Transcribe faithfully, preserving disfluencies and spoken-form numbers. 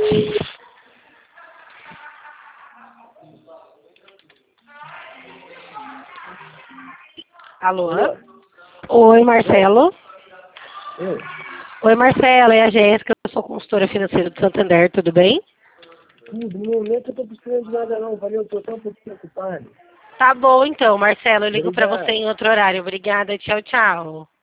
Alô? Alô? Oi, Marcelo. Eu? Oi, Marcelo, é a Jéssica, eu sou consultora financeira do Santander, tudo bem? Tudo, no momento eu tô precisando de nada não, valeu, eu tô tão pouquinho ocupado. Tá bom então, Marcelo, eu ligo pra você Obrigado. em outro horário. Obrigada, tchau, tchau.